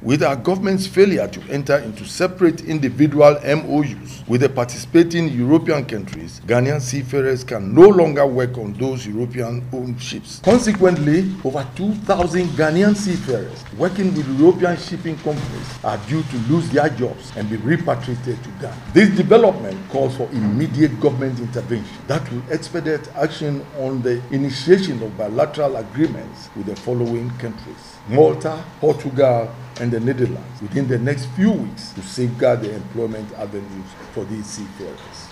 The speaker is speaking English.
With our government's failure to enter into separate individual MOUs with the participating European countries, Ghanaian seafarers can no longer work on those European-owned ships. Consequently, over 2,000 Ghanaian seafarers working with European shipping companies are due to lose their jobs and be repatriated to Ghana. This development calls for immediate government intervention that will expedite action on the initiation of bilateral agreements with the following countries: Malta, Portugal, and the Netherlands within the next few weeks to safeguard the employment avenues for these seafarers.